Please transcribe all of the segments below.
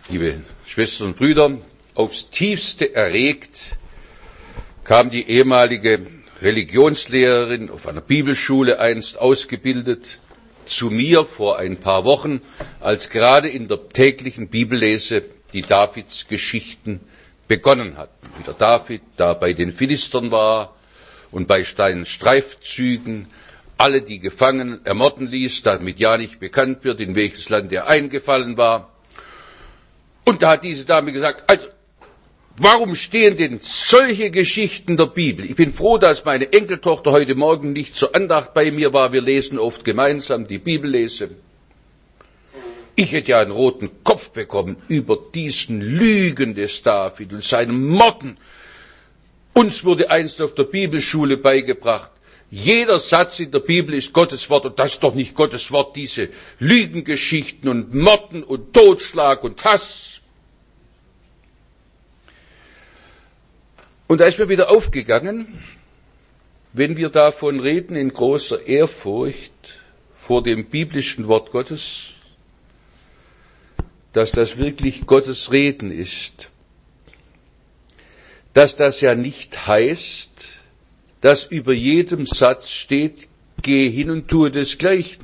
Liebe Schwestern und Brüder, aufs Tiefste erregt kam die ehemalige Religionslehrerin auf einer Bibelschule einst ausgebildet zu mir vor ein paar Wochen, als gerade in der täglichen Bibellese die Davidsgeschichten begonnen hatten. Wie der David da bei den Philistern war und bei seinen Streifzügen alle die Gefangenen ermorden ließ, damit ja nicht bekannt wird, in welches Land er eingefallen war. Und da hat diese Dame gesagt, also, warum stehen denn solche Geschichten der Bibel? Ich bin froh, dass meine Enkeltochter heute Morgen nicht zur Andacht bei mir war. Wir lesen oft gemeinsam die Bibellese. Ich hätte ja einen roten Kopf bekommen über diesen Lügen des David und seinem Morden. Uns wurde einst auf der Bibelschule beigebracht, jeder Satz in der Bibel ist Gottes Wort, und das ist doch nicht Gottes Wort, diese Lügengeschichten und Morden und Totschlag und Hass. Und da ist mir wieder aufgegangen, wenn wir davon reden in großer Ehrfurcht vor dem biblischen Wort Gottes, dass das wirklich Gottes Reden ist, dass das ja nicht heißt, dass über jedem Satz steht, gehe hin und tue desgleichen.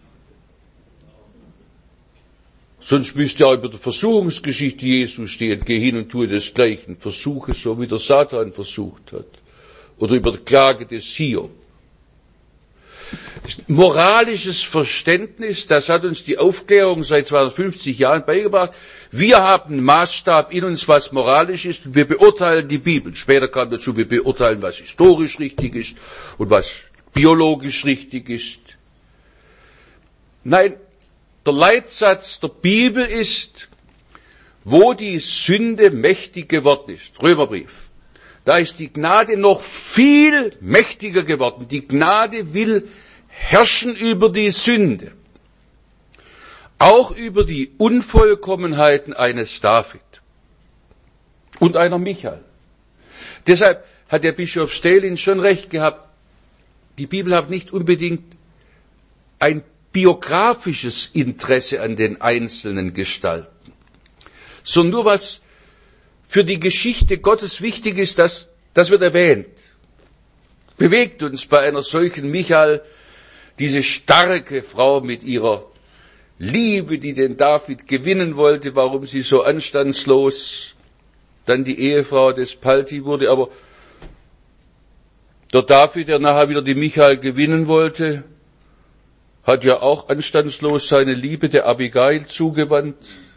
Sonst müsste ja über der Versuchungsgeschichte Jesu stehen, geh hin und tue desgleichen, versuche so, wie der Satan versucht hat. Oder über die Klage des Hiob. Moralisches Verständnis, das hat uns die Aufklärung seit 250 Jahren beigebracht. Wir haben einen Maßstab in uns, was moralisch ist, und wir beurteilen die Bibel. Später kam dazu, wir beurteilen, was historisch richtig ist und was biologisch richtig ist. Nein, der Leitsatz der Bibel ist, wo die Sünde mächtig geworden ist. Römerbrief. Da ist die Gnade noch viel mächtiger geworden. Die Gnade will herrschen über die Sünde. Auch über die Unvollkommenheiten eines David und einer Michael. Deshalb hat der Bischof Stelin schon recht gehabt, die Bibel hat nicht unbedingt ein biografisches Interesse an den einzelnen Gestalten, sondern nur was für die Geschichte Gottes wichtig ist, das wird erwähnt. Bewegt uns bei einer solchen Michael, diese starke Frau mit ihrer Liebe, die den David gewinnen wollte, warum sie so anstandslos dann die Ehefrau des Palti wurde, aber der David, der nachher wieder die Michael gewinnen wollte, hat ja auch anstandslos seine Liebe der Abigail zugewandt,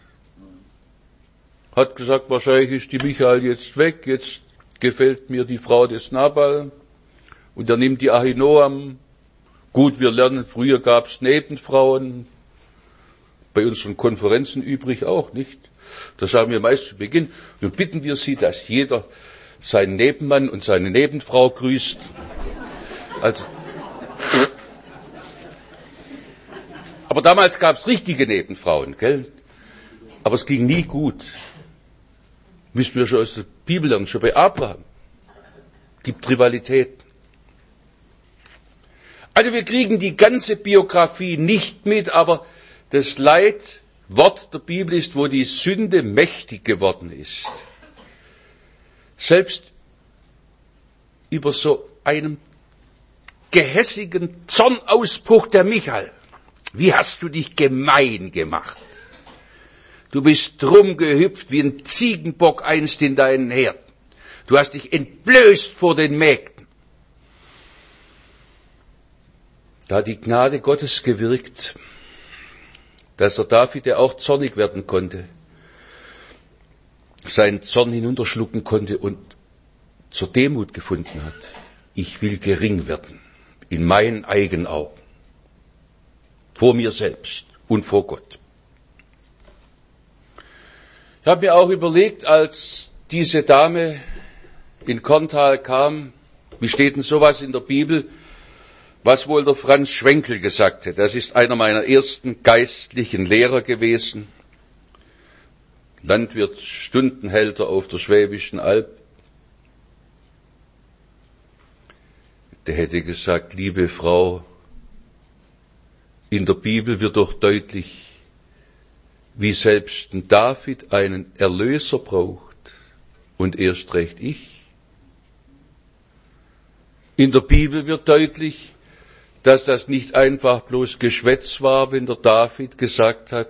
hat gesagt, wahrscheinlich ist die Michael jetzt weg, jetzt gefällt mir die Frau des Nabal, und er nimmt die Ahinoam. Gut, wir lernen, früher gab es Nebenfrauen, bei unseren Konferenzen übrig auch, nicht? Das sagen wir meist zu Beginn. Nun bitten wir Sie, dass jeder seinen Nebenmann und seine Nebenfrau grüßt. Also, aber damals gab es richtige Nebenfrauen, gell? Aber es ging nie gut. Müssen wir schon aus der Bibel lernen, schon bei Abraham. Gibt Rivalitäten. Also wir kriegen die ganze Biografie nicht mit, aber das Leitwort der Bibel ist, wo die Sünde mächtig geworden ist. Selbst über so einem gehässigen Zornausbruch der Michael. Wie hast du dich gemein gemacht? Du bist rumgehüpft wie ein Ziegenbock einst in deinen Herden. Du hast dich entblößt vor den Mägden. Da hat die Gnade Gottes gewirkt, dass der David, der auch zornig werden konnte, seinen Zorn hinunterschlucken konnte und zur Demut gefunden hat. Ich will gering werden, in meinen eigenen Augen, vor mir selbst und vor Gott. Ich habe mir auch überlegt, als diese Dame in Korntal kam, wie steht denn sowas in der Bibel, was wohl der Franz Schwenkel gesagt hat. Das ist einer meiner ersten geistlichen Lehrer gewesen, Landwirt, Stundenhälter auf der Schwäbischen Alb. Der hätte gesagt, liebe Frau, in der Bibel wird doch deutlich, wie selbst ein David einen Erlöser braucht und erst recht ich. In der Bibel wird deutlich, dass das nicht einfach bloß Geschwätz war, wenn der David gesagt hat,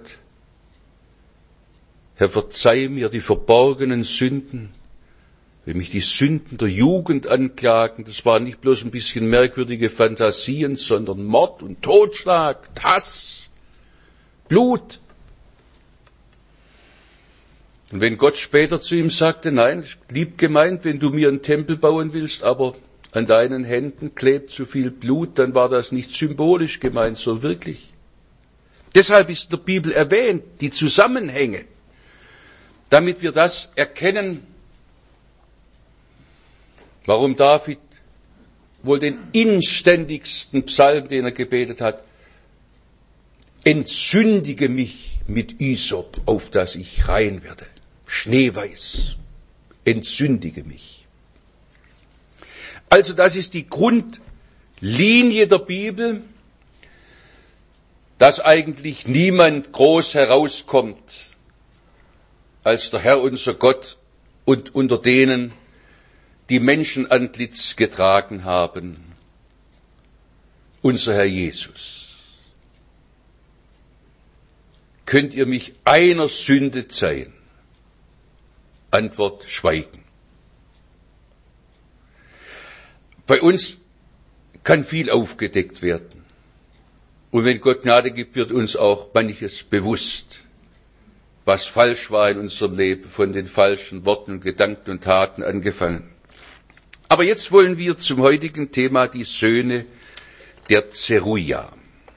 Herr, verzeih mir die verborgenen Sünden, wenn mich die Sünden der Jugend anklagen. Das waren nicht bloß ein bisschen merkwürdige Fantasien, sondern Mord und Totschlag, Hass, Blut. Und wenn Gott später zu ihm sagte, nein, lieb gemeint, wenn du mir einen Tempel bauen willst, aber an deinen Händen klebt zu viel Blut, dann war das nicht symbolisch gemeint, sondern wirklich. Deshalb ist in der Bibel erwähnt, die Zusammenhänge, damit wir das erkennen, warum David wohl den inständigsten Psalm, den er gebetet hat, entzündige mich mit Isop, auf dass ich rein werde, schneeweiß, entzündige mich. Also das ist die Grundlinie der Bibel, dass eigentlich niemand groß herauskommt als der Herr unser Gott und unter denen, die Menschenantlitz getragen haben, unser Herr Jesus. Könnt ihr mich einer Sünde zeihen? Antwort, schweigen. Bei uns kann viel aufgedeckt werden. Und wenn Gott Gnade gibt, wird uns auch manches bewusst, was falsch war in unserem Leben, von den falschen Worten, Gedanken und Taten angefangen. Aber jetzt wollen wir zum heutigen Thema die Söhne der Zeruja.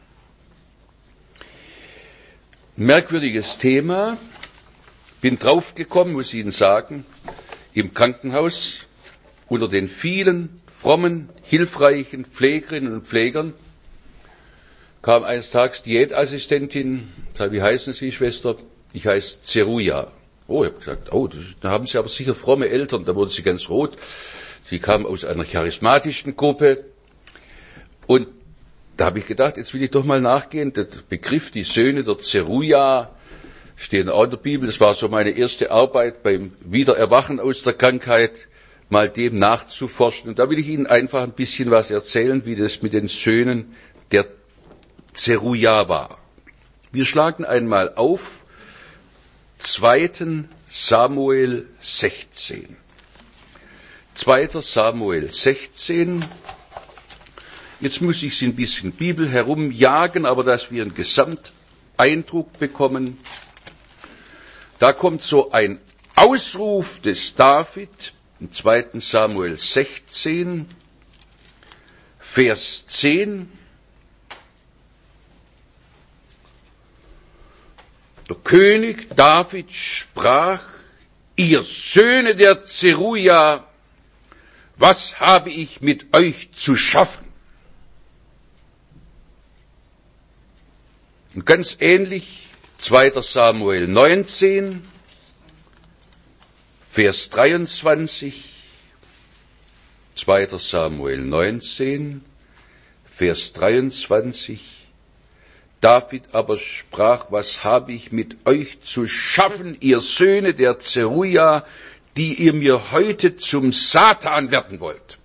Merkwürdiges Thema. Bin draufgekommen, muss ich Ihnen sagen, im Krankenhaus unter den vielen frommen, hilfreichen Pflegerinnen und Pflegern kam eines Tages Diätassistentin, sagte, wie heißen Sie, Schwester? Ich heiße Zeruja. Oh, ich habe gesagt, da haben Sie aber sicher fromme Eltern. Da wurden sie ganz rot. Sie kam aus einer charismatischen Gruppe. Und da habe ich gedacht, jetzt will ich doch mal nachgehen. Der Begriff, die Söhne der Zeruja, stehen auch in der Bibel. Das war so meine erste Arbeit beim Wiedererwachen aus der Krankheit, mal dem nachzuforschen. Und da will ich Ihnen einfach ein bisschen was erzählen, wie das mit den Söhnen der Zeruja war. Wir schlagen einmal auf 2. Samuel 16. 2. Samuel 16. Jetzt muss ich Sie ein bisschen Bibel herumjagen, aber dass wir einen Gesamteindruck bekommen. Da kommt so ein Ausruf des David im 2. Samuel 16, Vers 10. Der König David sprach, ihr Söhne der Zeruja, was habe ich mit euch zu schaffen? Und ganz ähnlich 2. Samuel 19, Vers 23, 2. Samuel 19, Vers 23, David aber sprach, was habe ich mit euch zu schaffen, ihr Söhne der Zeruja, die ihr mir heute zum Satan werden wollt?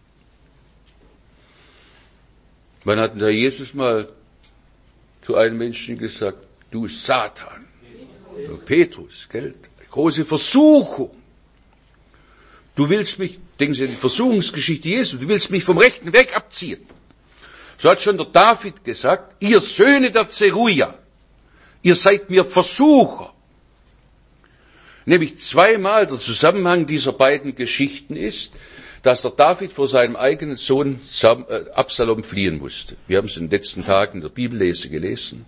Wann hat denn der Jesus mal zu einem Menschen gesagt, du Satan, Petrus, gell? Große Versuchung. Du willst mich, denken Sie an die Versuchungsgeschichte Jesu, du willst mich vom rechten Weg abziehen. So hat schon der David gesagt, ihr Söhne der Zeruja, ihr seid mir Versucher. Nämlich zweimal der Zusammenhang dieser beiden Geschichten ist, dass der David vor seinem eigenen Sohn Absalom fliehen musste. Wir haben es in den letzten Tagen in der Bibellese gelesen.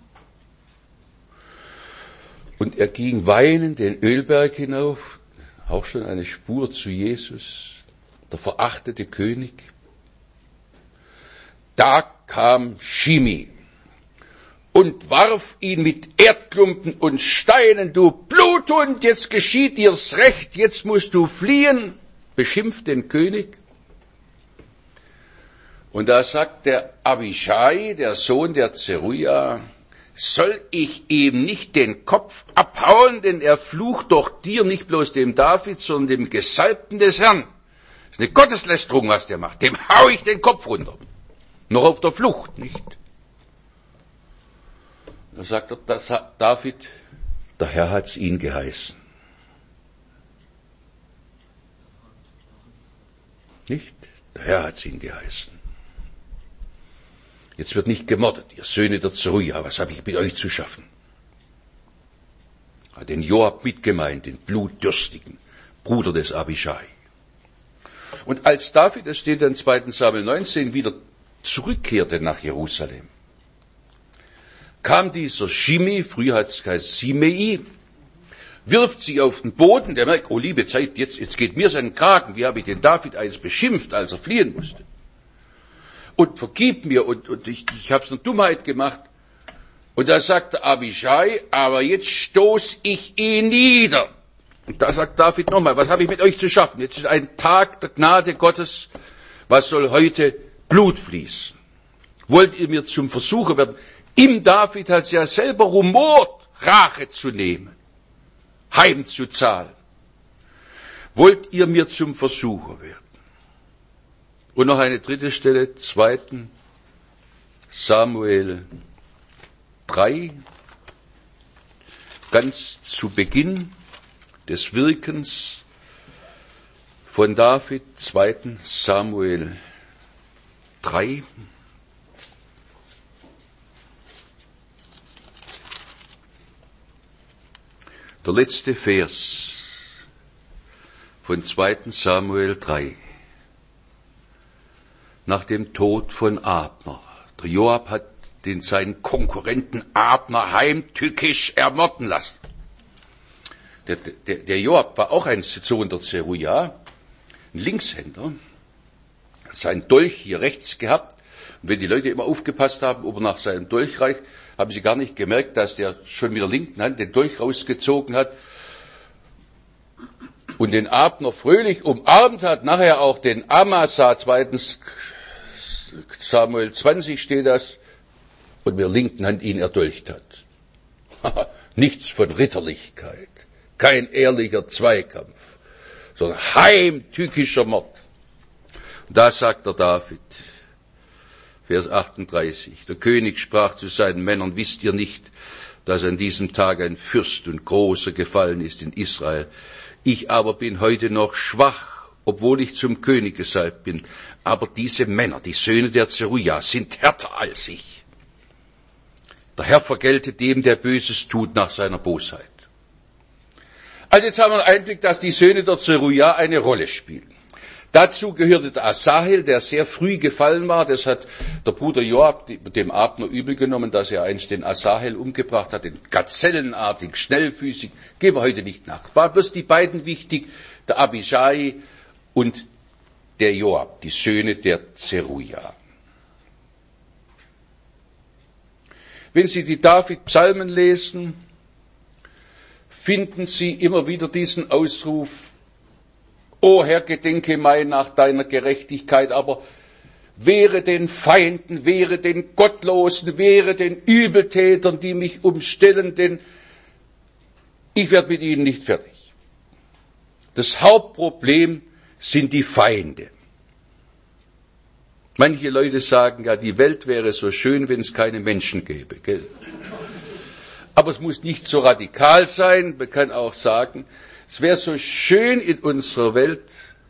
Und er ging weinend den Ölberg hinauf, auch schon eine Spur zu Jesus, der verachtete König. Da kam Shimi und warf ihn mit Erdklumpen und Steinen, du Bluthund, jetzt geschieht dir's Recht, jetzt musst du fliehen, beschimpft den König. Und da sagt der Abischai, der Sohn der Zeruja, soll ich ihm nicht den Kopf abhauen, denn er flucht doch dir, nicht bloß dem David, sondern dem Gesalbten des Herrn. Das ist eine Gotteslästerung, was der macht. Dem hau ich den Kopf runter. Noch auf der Flucht, nicht? Da sagt David, der Herr hat's ihn geheißen. Nicht? Der Herr hat's ihn geheißen. Jetzt wird nicht gemordet, ihr Söhne der Zeruja, was habe ich mit euch zu schaffen? Hat den Joab mitgemeint, den blutdürstigen Bruder des Abischai. Und als David, das steht in 2. Samuel 19, wieder zurückkehrte nach Jerusalem, kam dieser Shimei, früher hat es geheißen Simei, wirft sich auf den Boden, der merkt, oh liebe Zeit, jetzt geht mir sein Kragen, wie habe ich den David einst beschimpft, als er fliehen musste. Und vergib mir, und ich habe es eine Dummheit gemacht. Und da sagt der Abischai, aber jetzt stoß ich ihn nieder. Und da sagt David nochmal, was habe ich mit euch zu schaffen? Jetzt ist ein Tag der Gnade Gottes, was soll heute Blut fließen? Wollt ihr mir zum Versucher werden? Im David hat es ja selber rumort, Rache zu nehmen, heimzuzahlen. Wollt ihr mir zum Versucher werden? Und noch eine dritte Stelle, 2. Samuel 3, ganz zu Beginn des Wirkens von David, 2. Samuel 3. Der letzte Vers von 2. Samuel 3. Nach dem Tod von Abner. Der Joab hat seinen Konkurrenten Abner heimtückisch ermorden lassen. Der Joab war auch ein Sohn der Zeruja, ein Linkshänder, hat seinen Dolch hier rechts gehabt. Und wenn die Leute immer aufgepasst haben, ob er nach seinem Dolch reicht, haben sie gar nicht gemerkt, dass der schon mit der linken Hand den Dolch rausgezogen hat und den Abner fröhlich umarmt hat, nachher auch den Amasa, 2. Samuel 20 steht das, und mit der linken Hand ihn erdolcht hat. Nichts von Ritterlichkeit, kein ehrlicher Zweikampf, sondern heimtückischer Mord. Und da sagt der David, Vers 38, der König sprach zu seinen Männern, wisst ihr nicht, dass an diesem Tag ein Fürst und großer gefallen ist in Israel? Ich aber bin heute noch schwach, obwohl ich zum König gesalbt bin. Aber diese Männer, die Söhne der Zeruja, sind härter als ich. Der Herr vergelte dem, der Böses tut, nach seiner Bosheit. Also jetzt haben wir einen Einblick, dass die Söhne der Zeruja eine Rolle spielen. Dazu gehörte der Asahel, der sehr früh gefallen war. Das hat der Bruder Joab dem Abner übel genommen, dass er einst den Asahel umgebracht hat, den gazellenartig, schnellfüßig. Gehen wir heute nicht nach. War bloß die beiden wichtig, der Abischai und der Joab, die Söhne der Zeruja. Wenn Sie die David-Psalmen lesen, finden Sie immer wieder diesen Ausruf, O Herr, gedenke mein nach deiner Gerechtigkeit, aber wehre den Feinden, wehre den Gottlosen, wehre den Übeltätern, die mich umstellen, denn ich werde mit ihnen nicht fertig. Das Hauptproblem sind die Feinde. Manche Leute sagen ja, die Welt wäre so schön, wenn es keine Menschen gäbe. Gell? Aber es muss nicht so radikal sein. Man kann auch sagen, es wäre so schön in unserer Welt,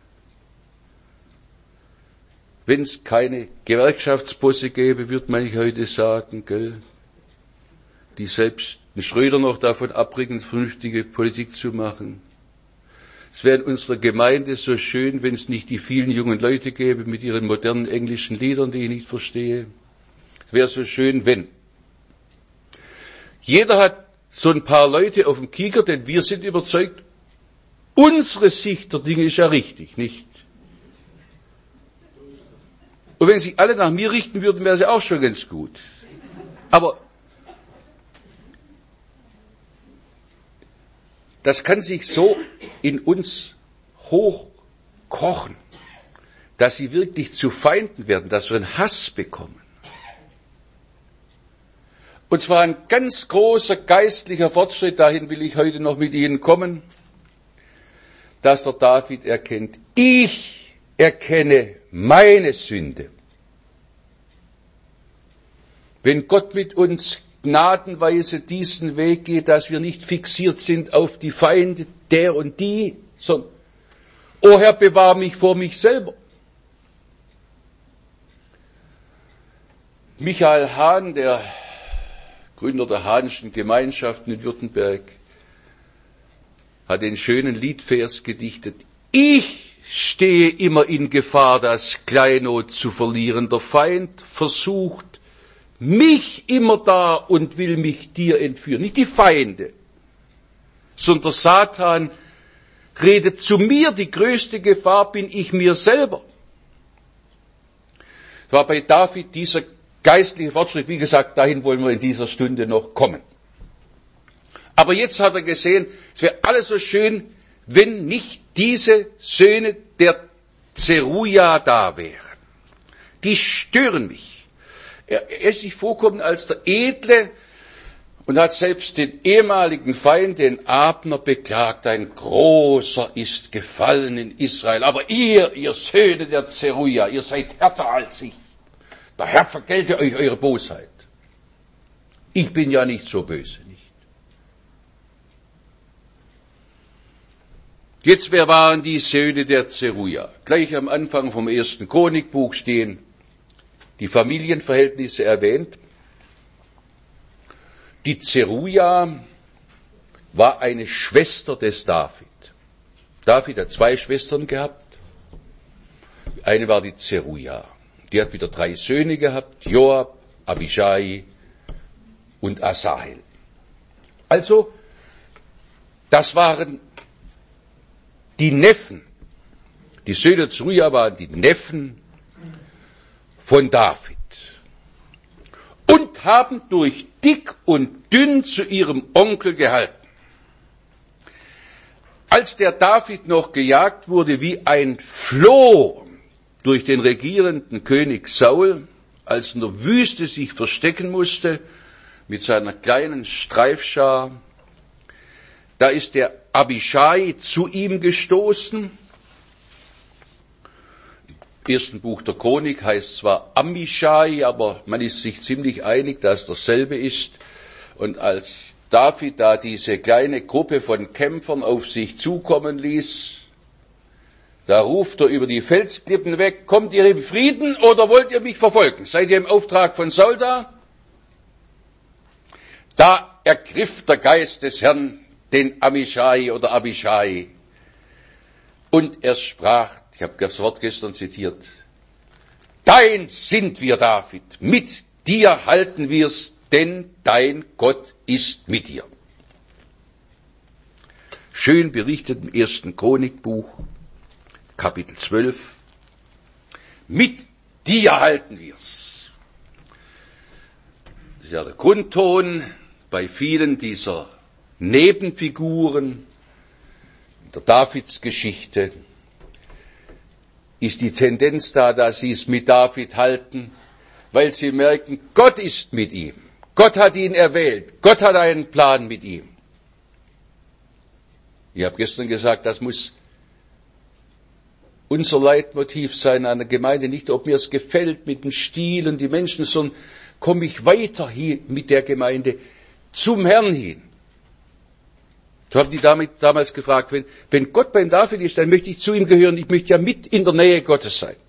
wenn es keine Gewerkschaftsbosse gäbe, würde man heute sagen, gell? Die selbst den Schröder noch davon abbringen, vernünftige Politik zu machen. Es wäre in unserer Gemeinde so schön, wenn es nicht die vielen jungen Leute gäbe mit ihren modernen englischen Liedern, die ich nicht verstehe. Es wäre so schön, wenn. Jeder hat so ein paar Leute auf dem Kieker, denn wir sind überzeugt, unsere Sicht der Dinge ist ja richtig, nicht? Und wenn sich alle nach mir richten würden, wäre es ja auch schon ganz gut. Aber das kann sich so in uns hochkochen, dass sie wirklich zu Feinden werden, dass wir einen Hass bekommen. Und zwar ein ganz großer geistlicher Fortschritt, dahin will ich heute noch mit Ihnen kommen, dass der David erkennt, ich erkenne meine Sünde. Wenn Gott mit uns gnadenweise diesen Weg geht, dass wir nicht fixiert sind auf die Feinde der und die, sondern, o Herr, bewahr mich vor mich selber. Michael Hahn, der Gründer der Hahnschen Gemeinschaften in Württemberg, hat den schönen Liedvers gedichtet. Ich stehe immer in Gefahr, das Kleinod zu verlieren. Der Feind versucht mich immer da und will mich dir entführen. Nicht die Feinde, sondern der Satan redet zu mir. Die größte Gefahr bin ich mir selber. Es war bei David dieser geistliche Fortschritt. Wie gesagt, dahin wollen wir in dieser Stunde noch kommen. Aber jetzt hat er gesehen, es wäre alles so schön, wenn nicht diese Söhne der Zeruja da wären. Die stören mich. Er ist sich vorkommen als der Edle und hat selbst den ehemaligen Feind, den Abner, beklagt. Ein Großer ist gefallen in Israel. Aber ihr Söhne der Zeruja, ihr seid härter als ich. Der Herr vergelte euch eure Bosheit. Ich bin ja nicht so böse, nicht? Jetzt, wer waren die Söhne der Zeruja? Gleich am Anfang vom 1. Chronikbuch stehen die Familienverhältnisse erwähnt. Die Zeruja war eine Schwester des David. David hat 2 Schwestern gehabt. Eine war die Zeruja. Die hat wieder 3 Söhne gehabt, Joab, Abishai und Asahel. Also, das waren die Neffen. Die Söhne der Zeruja waren die Neffen von David und haben durch dick und dünn zu ihrem Onkel gehalten. Als der David noch gejagt wurde wie ein Floh durch den regierenden König Saul, als er in der Wüste sich verstecken musste mit seiner kleinen Streifschar, da ist der Abishai zu ihm gestoßen. Im 1. Buch der Chronik heißt zwar Amishai, aber man ist sich ziemlich einig, dass dasselbe ist. Und als David da diese kleine Gruppe von Kämpfern auf sich zukommen ließ, da ruft er über die Felsklippen weg, kommt ihr im Frieden oder wollt ihr mich verfolgen? Seid ihr im Auftrag von Saul da? Da ergriff der Geist des Herrn den Amishai oder Abishai und er sprach, ich habe das Wort gestern zitiert, dein sind wir, David, mit dir halten wir's, denn dein Gott ist mit dir. Schön berichtet im 1. Chronikbuch, Kapitel 12, mit dir halten wir's. Das ist ja der Grundton bei vielen dieser Nebenfiguren der Davidsgeschichte, ist die Tendenz da, dass sie es mit David halten, weil sie merken, Gott ist mit ihm. Gott hat ihn erwählt. Gott hat einen Plan mit ihm. Ich habe gestern gesagt, das muss unser Leitmotiv sein an der Gemeinde. Nicht, ob mir es gefällt mit dem Stil und die Menschen, sondern komme ich weiter hier mit der Gemeinde zum Herrn hin. So haben die damals gefragt, wenn Gott beim David ist, dann möchte ich zu ihm gehören, ich möchte ja mit in der Nähe Gottes sein.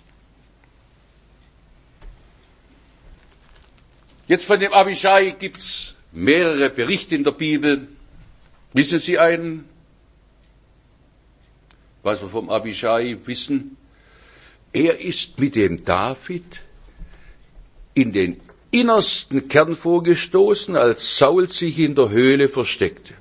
Jetzt von dem Abishai gibt's mehrere Berichte in der Bibel. Wissen Sie einen, was wir vom Abishai wissen? Er ist mit dem David in den innersten Kern vorgestoßen, als Saul sich in der Höhle versteckte.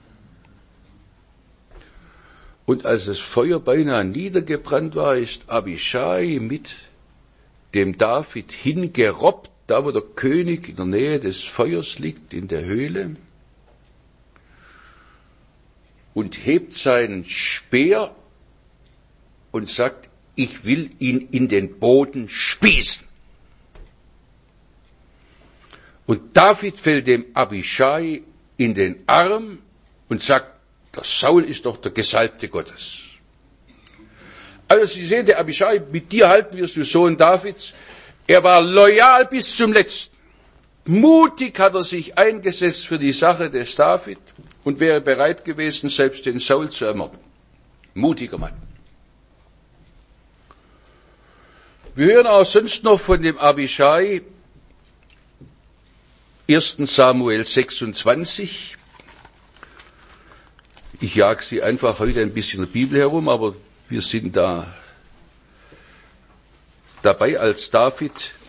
Und als das Feuer beinahe niedergebrannt war, ist Abishai mit dem David hingerobbt, da wo der König in der Nähe des Feuers liegt, in der Höhle, und hebt seinen Speer und sagt, ich will ihn in den Boden spießen. Und David fällt dem Abischai in den Arm und sagt, der Saul ist doch der Gesalbte Gottes. Also Sie sehen, der Abischai, mit dir halten wir es, du Sohn Davids. Er war loyal bis zum Letzten. Mutig hat er sich eingesetzt für die Sache des David und wäre bereit gewesen, selbst den Saul zu ermorden. Mutiger Mann. Wir hören auch sonst noch von dem Abischai, 1. Samuel 26. Ich jag Sie einfach heute ein bisschen in der Bibel herum, aber wir sind da dabei, als David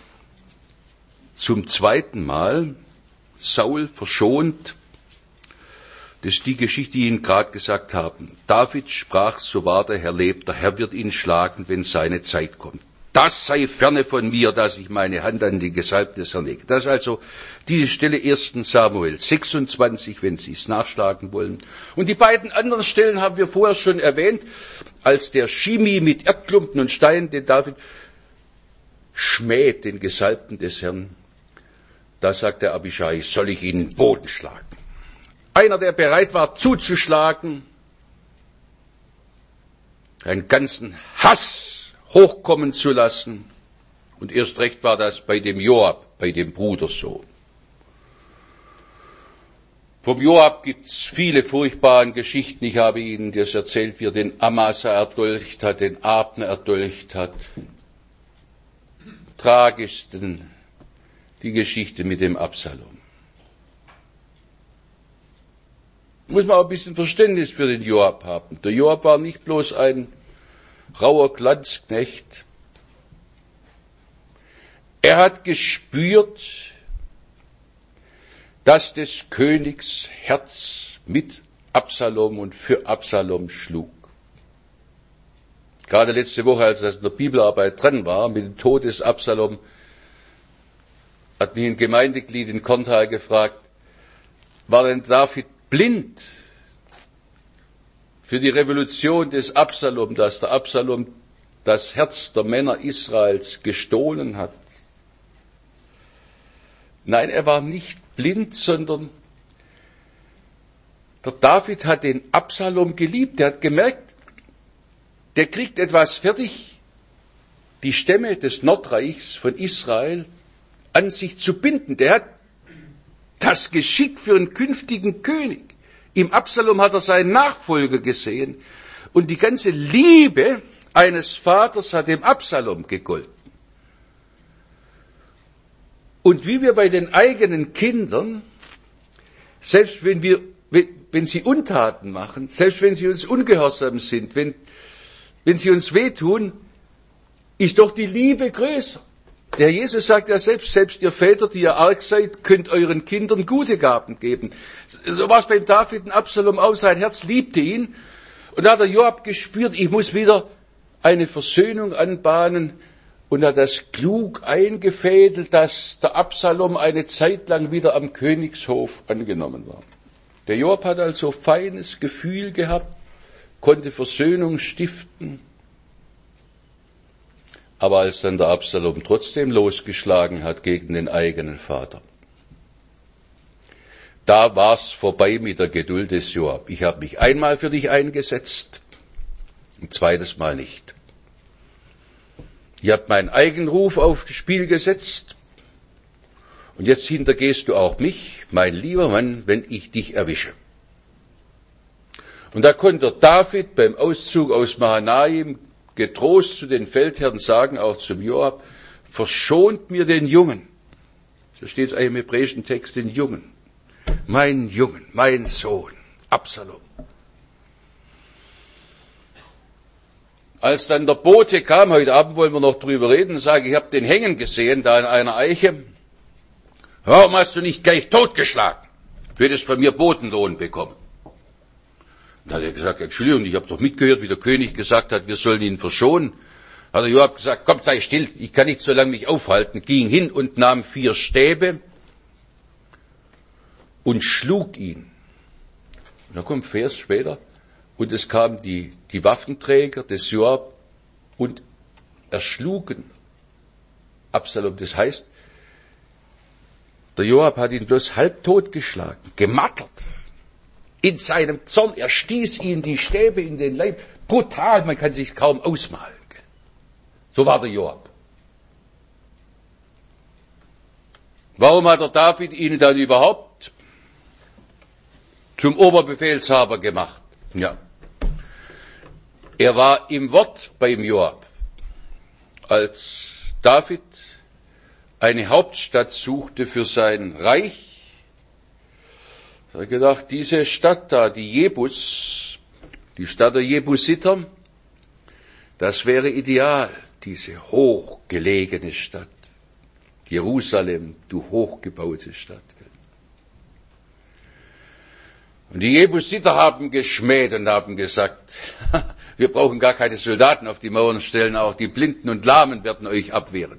zum zweiten Mal Saul verschont. Das ist die Geschichte, die ich Ihnen gerade gesagt habe. David sprach, so wahr der Herr lebt, der Herr wird ihn schlagen, wenn seine Zeit kommt. Das sei ferne von mir, dass ich meine Hand an die Gesalbte des Herrn lege. Das ist also diese Stelle 1. Samuel 26, wenn Sie es nachschlagen wollen. Und die beiden anderen Stellen haben wir vorher schon erwähnt, als der Shimi mit Erdklumpen und Steinen den David schmäht, den Gesalbten des Herrn. Da sagt der Abischai, soll ich ihn in den Boden schlagen? Einer, der bereit war zuzuschlagen, einen ganzen Hass hochkommen zu lassen. Und erst recht war das bei dem Joab, bei dem Bruder so. Vom Joab gibt's viele furchtbare Geschichten. Ich habe Ihnen das erzählt, wie er den Amasa erdolcht hat, den Abner erdolcht hat. Tragischsten die Geschichte mit dem Absalom. Muss man auch ein bisschen Verständnis für den Joab haben. Der Joab war nicht bloß ein rauer Glanzknecht. Er hat gespürt, dass des Königs Herz mit Absalom und für Absalom schlug. Gerade letzte Woche, als das in der Bibelarbeit dran war, mit dem Tod des Absalom, hat mich ein Gemeindeglied in Korntal gefragt, war denn David blind für die Revolution des Absalom, dass der Absalom das Herz der Männer Israels gestohlen hat? Nein, er war nicht blind, sondern der David hat den Absalom geliebt. Er hat gemerkt, der kriegt etwas fertig, die Stämme des Nordreichs von Israel an sich zu binden. Der hat das Geschick für einen künftigen König. Im Absalom hat er seinen Nachfolger gesehen und die ganze Liebe eines Vaters hat dem Absalom gegolten. Und wie wir bei den eigenen Kindern, selbst wenn sie Untaten machen, selbst wenn sie uns ungehorsam sind, wenn sie uns wehtun, ist doch die Liebe größer. Der Jesus sagt ja selbst ihr Väter, die ihr arg seid, könnt euren Kindern gute Gaben geben. So war es beim David und Absalom auch. Sein Herz liebte ihn. Und da hat der Joab gespürt, ich muss wieder eine Versöhnung anbahnen. Und hat das klug eingefädelt, dass der Absalom eine Zeit lang wieder am Königshof angenommen war. Der Joab hat also feines Gefühl gehabt, konnte Versöhnung stiften. Aber als dann der Absalom trotzdem losgeschlagen hat gegen den eigenen Vater, da war's vorbei mit der Geduld des Joab. Ich habe mich einmal für dich eingesetzt, ein zweites Mal nicht. Ich habe meinen eigenen Ruf aufs Spiel gesetzt und jetzt hintergehst du auch mich, mein lieber Mann, wenn ich dich erwische. Und da konnte David beim Auszug aus Mahanaim getrost zu den Feldherren sagen, auch zum Joab, verschont mir den Jungen. So steht es eigentlich im hebräischen Text, den Jungen. Mein Jungen, mein Sohn, Absalom. Als dann der Bote kam, heute Abend wollen wir noch drüber reden, sage ich, habe den hängen gesehen, da in einer Eiche. Warum hast du nicht gleich totgeschlagen? Du hättest von mir Botenlohn bekommen. Dann hat er gesagt, Entschuldigung, ich habe doch mitgehört, wie der König gesagt hat, wir sollen ihn verschonen. Hat der Joab gesagt, komm, sei still, ich kann nicht so lange mich aufhalten. Ging hin und nahm 4 Stäbe und schlug ihn. Und da kommt ein Vers später. Und es kamen die Waffenträger des Joab und erschlugen Absalom. Das heißt, Der Joab hat ihn bloß halbtot geschlagen, gemartert. In seinem Zorn, er stieß ihm die Stäbe in den Leib. Brutal, man kann sich kaum ausmalen. So war der Joab. Warum hat der David ihn dann überhaupt zum Oberbefehlshaber gemacht? Ja. Er war im Wort beim Joab. Als David eine Hauptstadt suchte für sein Reich, hat er gedacht, diese Stadt da, die Jebus, die Stadt der Jebusiter, das wäre ideal, diese hochgelegene Stadt. Jerusalem, du hochgebaute Stadt. Und die Jebusiter haben geschmäht und haben gesagt, wir brauchen gar keine Soldaten auf die Mauern stellen, auch die Blinden und Lahmen werden euch abwehren.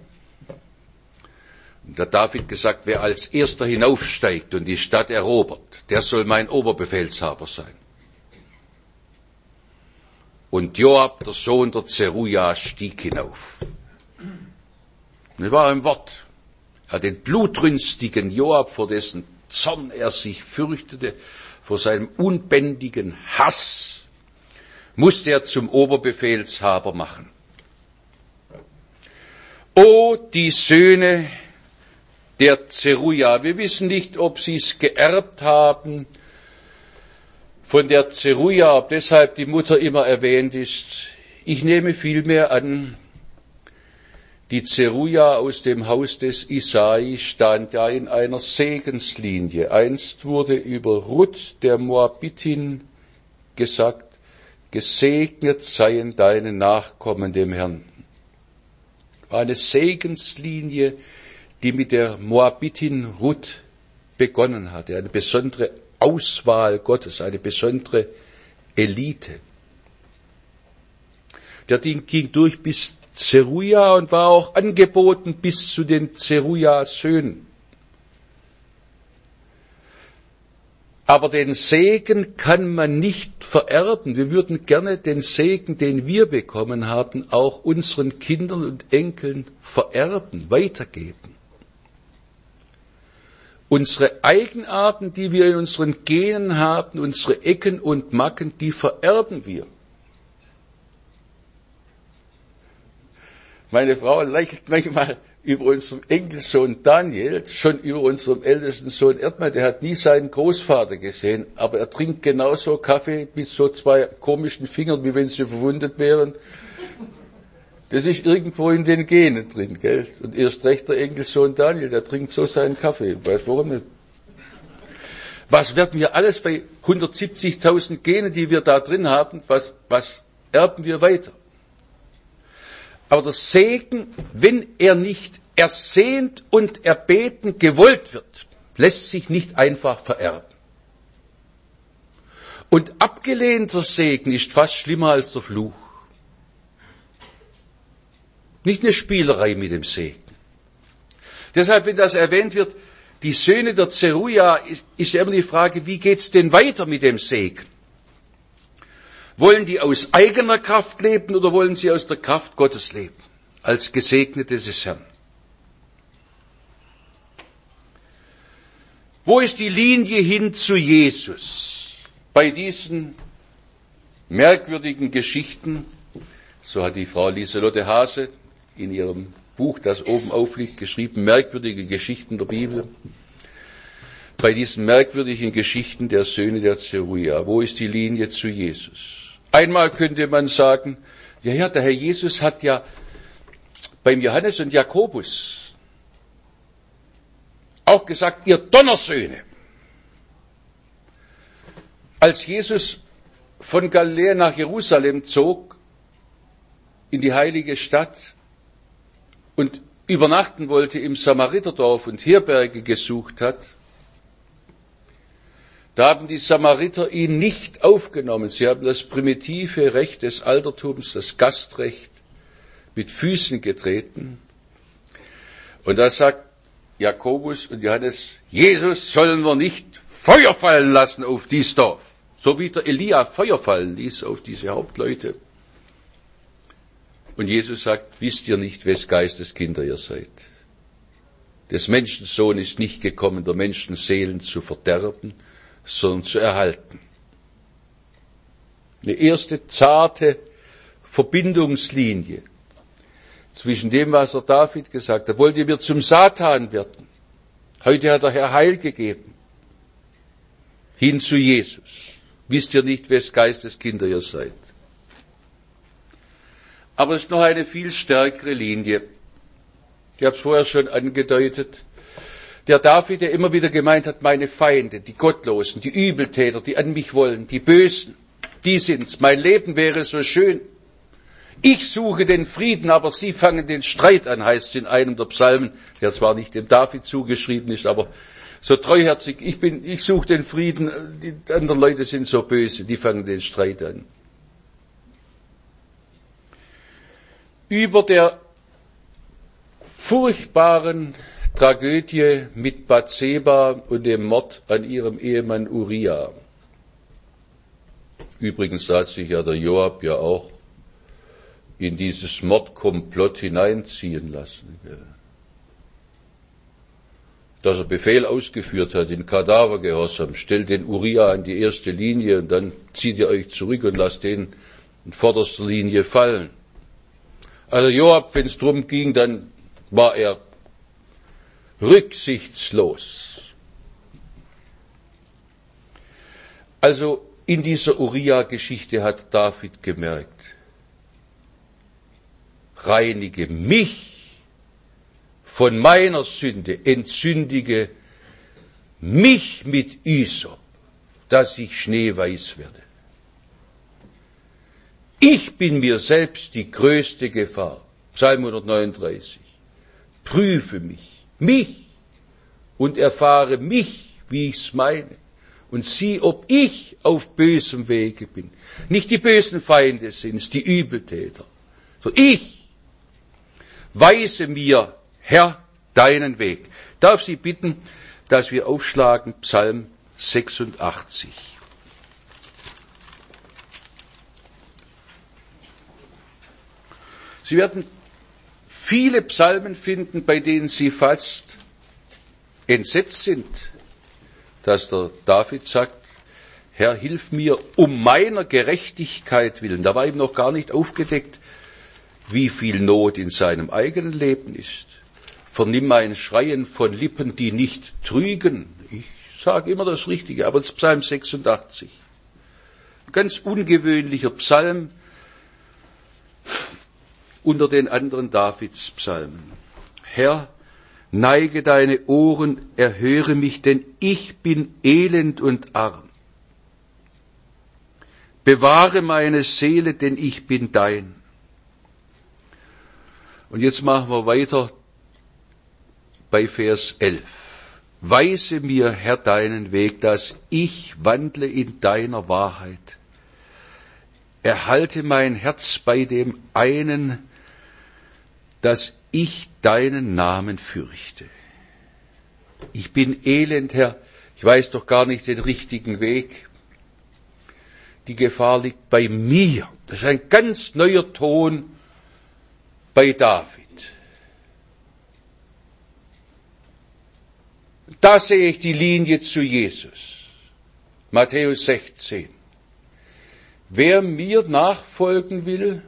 Und der David gesagt, wer als erster hinaufsteigt und die Stadt erobert, der soll mein Oberbefehlshaber sein. Und Joab, der Sohn der Zeruja, stieg hinauf. Und er war im Wort. Er hat den blutrünstigen Joab, vor dessen Zorn er sich fürchtete, vor seinem unbändigen Hass, musste er zum Oberbefehlshaber machen. O, die Söhne der Zeruja, wir wissen nicht, ob sie es geerbt haben von der Zeruja, ob deshalb die Mutter immer erwähnt ist. Ich nehme vielmehr an, die Zeruja aus dem Haus des Isai stand ja in einer Segenslinie. Einst wurde über Ruth der Moabitin gesagt, gesegnet seien deine Nachkommen dem Herrn. War eine Segenslinie, die mit der Moabitin Ruth begonnen hatte. Eine besondere Auswahl Gottes, eine besondere Elite. Der Ding ging durch bis Zeruja und war auch angeboten bis zu den Zeruja-Söhnen. Aber den Segen kann man nicht vererben. Wir würden gerne den Segen, den wir bekommen haben, auch unseren Kindern und Enkeln vererben, weitergeben. Unsere Eigenarten, die wir in unseren Genen haben, unsere Ecken und Macken, die vererben wir. Meine Frau lächelt manchmal über unseren Enkelsohn Daniel, schon über unserem ältesten Sohn Erdmann, der hat nie seinen Großvater gesehen, aber er trinkt genauso Kaffee mit so zwei komischen Fingern, wie wenn sie verwundet wären. Das ist irgendwo in den Genen drin, gell? Und erst recht der Enkelsohn Daniel, der trinkt so seinen Kaffee. Weiß warum nicht? Was werden wir alles bei 170.000 Genen, die wir da drin haben, was erben wir weiter? Aber der Segen, wenn er nicht ersehnt und erbeten gewollt wird, lässt sich nicht einfach vererben. Und abgelehnter Segen ist fast schlimmer als der Fluch. Nicht eine Spielerei mit dem Segen. Deshalb, wenn das erwähnt wird, die Söhne der Zeruja, ist ja immer die Frage, wie geht's denn weiter mit dem Segen? Wollen die aus eigener Kraft leben oder wollen sie aus der Kraft Gottes leben? Als Gesegnete des Herrn. Wo ist die Linie hin zu Jesus? Bei diesen merkwürdigen Geschichten, so hat die Frau Lieselotte Hase in ihrem Buch, das oben aufliegt, geschrieben, merkwürdige Geschichten der Bibel. Bei diesen merkwürdigen Geschichten der Söhne der Zeruja, wo ist die Linie zu Jesus? Einmal könnte man sagen, ja, der Herr Jesus hat ja beim Johannes und Jakobus auch gesagt, ihr Donnersöhne. Als Jesus von Galiläa nach Jerusalem zog, in die heilige Stadt und übernachten wollte im Samariterdorf und Herberge gesucht hat, da haben die Samariter ihn nicht aufgenommen. Sie haben das primitive Recht des Altertums, das Gastrecht, mit Füßen getreten. Und da sagt Jakobus und Johannes, Jesus sollen wir nicht Feuer fallen lassen auf dies Dorf. So wie der Elia Feuer fallen ließ auf diese Hauptleute. Und Jesus sagt, wisst ihr nicht, wes Geistes Kinder ihr seid? des Menschensohn ist nicht gekommen, der Menschen Seelen zu verderben, sondern zu erhalten. Eine erste zarte Verbindungslinie zwischen dem, was der David gesagt hat. Wollt ihr mir zum Satan werden? Heute hat der Herr Heil gegeben. Hin zu Jesus. Wisst ihr nicht, wes Geisteskinder ihr seid? Aber es ist noch eine viel stärkere Linie. Ich habe es vorher schon angedeutet. Der David, der immer wieder gemeint hat, meine Feinde, die Gottlosen, die Übeltäter, die an mich wollen, die Bösen, die sind's. Mein Leben wäre so schön. Ich suche den Frieden, aber sie fangen den Streit an, heißt es in einem der Psalmen, der zwar nicht dem David zugeschrieben ist, aber so treuherzig. Ich suche den Frieden, die anderen Leute sind so böse, die fangen den Streit an. Über der furchtbaren Tragödie mit Bathseba und dem Mord an ihrem Ehemann Uria. Übrigens hat sich ja der Joab ja auch in dieses Mordkomplott hineinziehen lassen. Dass er Befehl ausgeführt hat in Kadavergehorsam, stellt den Uria an die erste Linie und dann zieht ihr euch zurück und lasst den in vorderster Linie fallen. Also Joab, wenn es drum ging, dann war er rücksichtslos. Also in dieser Uria-Geschichte hat David gemerkt, reinige mich von meiner Sünde, entsündige mich mit Ysop, dass ich schneeweiß werde. Ich bin mir selbst die größte Gefahr. Psalm 139. Prüfe mich und erfahre mich, wie ich's meine. Und sieh, ob ich auf bösem Wege bin. Nicht die bösen Feinde sind's, die Übeltäter. So ich weise mir, Herr, deinen Weg. Darf Sie bitten, dass wir aufschlagen, Psalm 86. Sie werden viele Psalmen finden, bei denen Sie fast entsetzt sind, dass der David sagt, Herr, hilf mir um meiner Gerechtigkeit willen. Da war ihm noch gar nicht aufgedeckt, wie viel Not in seinem eigenen Leben ist. Vernimm mein Schreien von Lippen, die nicht trügen. Ich sage immer das Richtige, aber es ist Psalm 86. Ganz ungewöhnlicher Psalm unter den anderen Davidspsalmen. Herr, neige deine Ohren, erhöre mich, denn ich bin elend und arm. Bewahre meine Seele, denn ich bin dein. Und jetzt machen wir weiter bei Vers 11. Weise mir, Herr, deinen Weg, dass ich wandle in deiner Wahrheit. Erhalte mein Herz bei dem einen, dass ich deinen Namen fürchte. Ich bin elend, Herr, ich weiß doch gar nicht den richtigen Weg. Die Gefahr liegt bei mir. Das ist ein ganz neuer Ton bei David. Da sehe ich die Linie zu Jesus. Matthäus 16. Wer mir nachfolgen will,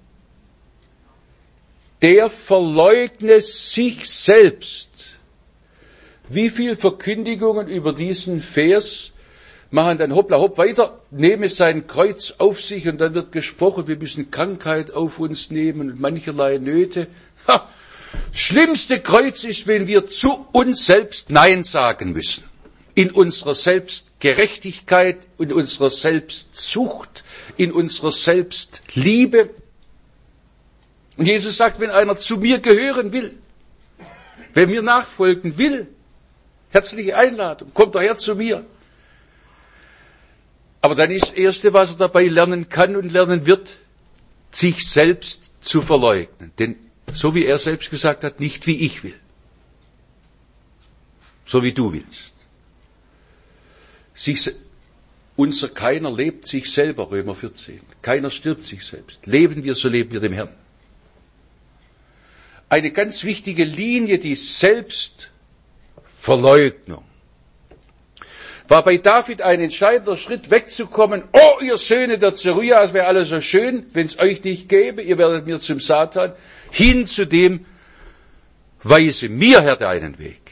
der verleugne sich selbst. Wie viel Verkündigungen über diesen Vers machen dann hoppla hopp weiter, nehme sein Kreuz auf sich und dann wird gesprochen, wir müssen Krankheit auf uns nehmen und mancherlei Nöte. Schlimmste Kreuz ist, wenn wir zu uns selbst Nein sagen müssen. In unserer Selbstgerechtigkeit, in unserer Selbstsucht, in unserer Selbstliebe. Und Jesus sagt, wenn einer zu mir gehören will, wer mir nachfolgen will, herzliche Einladung, kommt daher zu mir. Aber dann ist das Erste, was er dabei lernen kann und lernen wird, sich selbst zu verleugnen. Denn so wie er selbst gesagt hat, nicht wie ich will, so wie du willst. Unser Keiner lebt sich selber, Römer 14. Keiner stirbt sich selbst. Leben wir, so leben wir dem Herrn. Eine ganz wichtige Linie, die selbst Verleugnung. War bei David ein entscheidender Schritt, wegzukommen. Oh, ihr Söhne der Zeruja, es wäre alles so schön, wenn es euch nicht gäbe, ihr werdet mir zum Satan. Hin zu dem, weise mir, Herr, deinen Weg.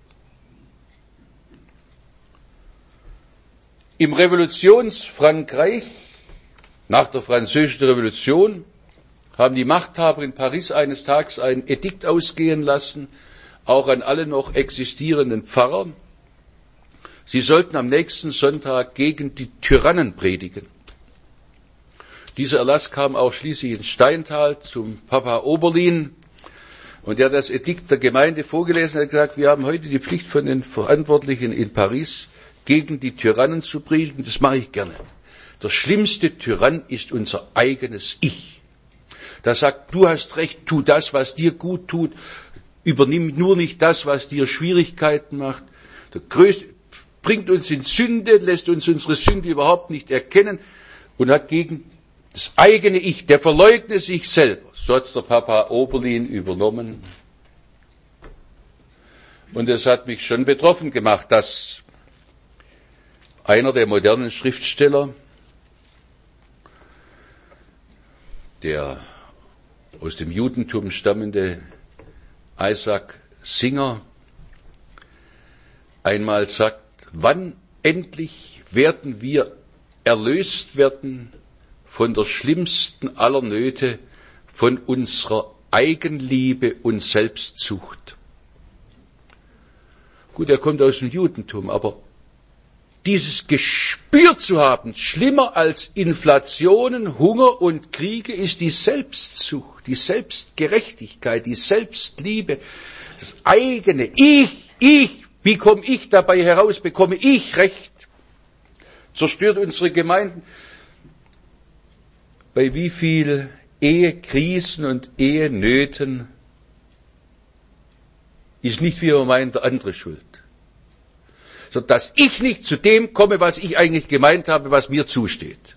Im Revolutionsfrankreich, nach der Französischen Revolution, haben die Machthaber in Paris eines Tages ein Edikt ausgehen lassen, auch an alle noch existierenden Pfarrer. Sie sollten am nächsten Sonntag gegen die Tyrannen predigen. Dieser Erlass kam auch schließlich ins Steintal zum Papa Oberlin. Und der hat das Edikt der Gemeinde vorgelesen und hat gesagt, wir haben heute die Pflicht von den Verantwortlichen in Paris, gegen die Tyrannen zu predigen. Das mache ich gerne. Der schlimmste Tyrann ist unser eigenes Ich. Das sagt, du hast recht, tu das, was dir gut tut, übernimm nur nicht das, was dir Schwierigkeiten macht. Der Größte bringt uns in Sünde, lässt uns unsere Sünde überhaupt nicht erkennen und hat gegen das eigene Ich, der verleugne sich selber. So hat der Papa Oberlin übernommen. Und es hat mich schon betroffen gemacht, dass einer der modernen Schriftsteller, der aus dem Judentum stammende Isaac Singer, einmal sagt, wann endlich werden wir erlöst werden von der schlimmsten aller Nöte, von unserer Eigenliebe und Selbstsucht. Gut, er kommt aus dem Judentum, aber dieses Gespür zu haben, schlimmer als Inflationen, Hunger und Kriege, ist die Selbstsucht, die Selbstgerechtigkeit, die Selbstliebe, das eigene Ich. Wie komme ich dabei heraus? Bekomme ich Recht? Zerstört unsere Gemeinden. Bei wie viel Ehekrisen und Ehenöten ist nicht, wie man meint, der andere schuld. So dass ich nicht zu dem komme, was ich eigentlich gemeint habe, was mir zusteht.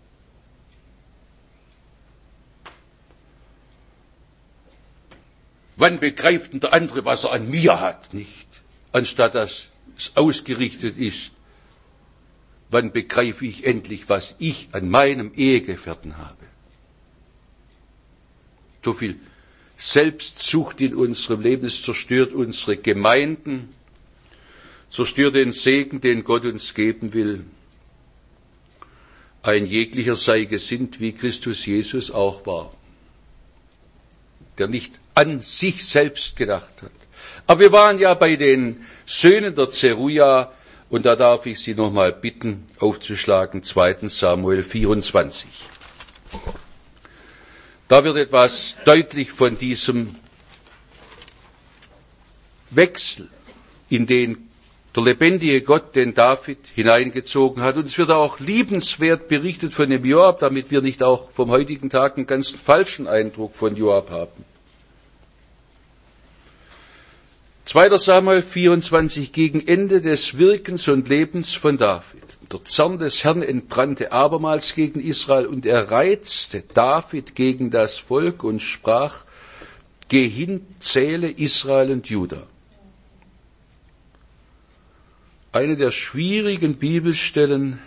Wann begreift denn der andere, was er an mir hat, nicht? Anstatt dass es ausgerichtet ist, wann begreife ich endlich, was ich an meinem Ehegefährten habe? So viel Selbstsucht in unserem Leben, es zerstört unsere Gemeinden, zerstört den Segen, den Gott uns geben will. Ein jeglicher sei gesinnt, wie Christus Jesus auch war, der nicht an sich selbst gedacht hat. Aber wir waren ja bei den Söhnen der Zeruja, und da darf ich Sie nochmal bitten, aufzuschlagen, 2. Samuel 24. Da wird etwas deutlich von diesem Wechsel, in den der lebendige Gott den David hineingezogen hat. Und es wird auch liebenswert berichtet von dem Joab, damit wir nicht auch vom heutigen Tag einen ganz falschen Eindruck von Joab haben. 2. Samuel 24, gegen Ende des Wirkens und Lebens von David. Der Zorn des Herrn entbrannte abermals gegen Israel und er reizte David gegen das Volk und sprach, geh hin, zähle Israel und Juda. Eine der schwierigen Bibelstellen,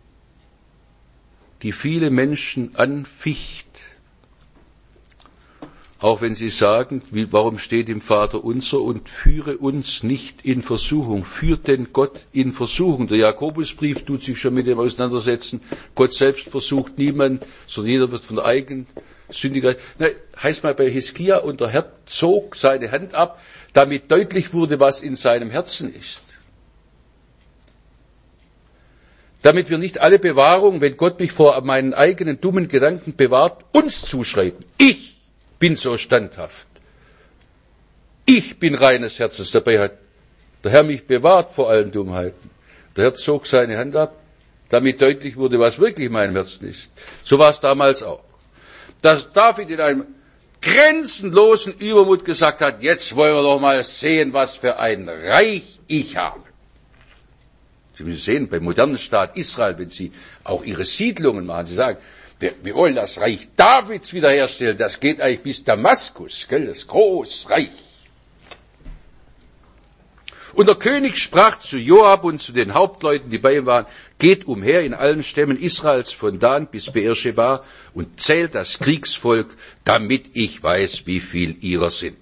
die viele Menschen anficht, auch wenn sie sagen, warum steht im Vater unser und führe uns nicht in Versuchung, führt denn Gott in Versuchung? Der Jakobusbrief tut sich schon mit dem auseinandersetzen, Gott selbst versucht niemand, sondern jeder wird von der eigenen Sündigkeit. Nein, heißt mal bei Hiskia, und der Herr zog seine Hand ab, damit deutlich wurde, was in seinem Herzen ist. Damit wir nicht alle Bewahrung, wenn Gott mich vor meinen eigenen dummen Gedanken bewahrt, uns zuschreiben. Ich bin so standhaft. Ich bin reines Herzens. Dabei hat der Herr mich bewahrt vor allen Dummheiten. Der Herr zog seine Hand ab, damit deutlich wurde, was wirklich in meinem Herzen ist. So war es damals auch. Dass David in einem grenzenlosen Übermut gesagt hat, jetzt wollen wir doch mal sehen, was für ein Reich ich habe. Sie müssen sehen, beim modernen Staat Israel, wenn Sie auch Ihre Siedlungen machen, Sie sagen, wir wollen das Reich Davids wiederherstellen, das geht eigentlich bis Damaskus, gell, das Großreich. Und der König sprach zu Joab und zu den Hauptleuten, die bei ihm waren, geht umher in allen Stämmen Israels von Dan bis Beersheba und zählt das Kriegsvolk, damit ich weiß, wie viel ihrer sind.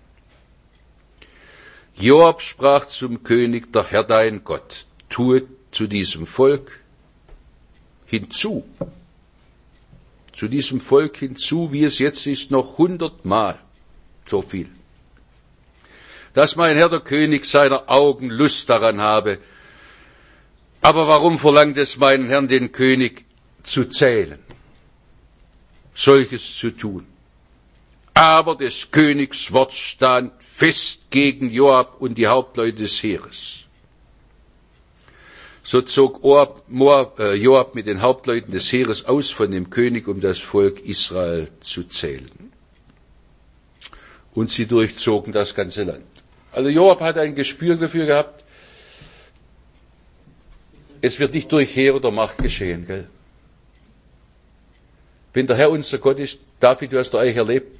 Joab sprach zum König, der Herr dein Gott, tue zu diesem Volk hinzu, wie es jetzt ist, noch 100-mal so viel, dass mein Herr der König seiner Augen Lust daran habe. Aber warum verlangt es meinen Herrn, den König zu zählen, solches zu tun? Aber des Königs Wort stand fest gegen Joab und die Hauptleute des Heeres. So zog Joab mit den Hauptleuten des Heeres aus von dem König, um das Volk Israel zu zählen. Und sie durchzogen das ganze Land. Also Joab hat ein Gespür dafür gehabt, es wird nicht durch Heer oder Macht geschehen, gell? Wenn der Herr unser Gott ist, David, du hast doch eigentlich erlebt,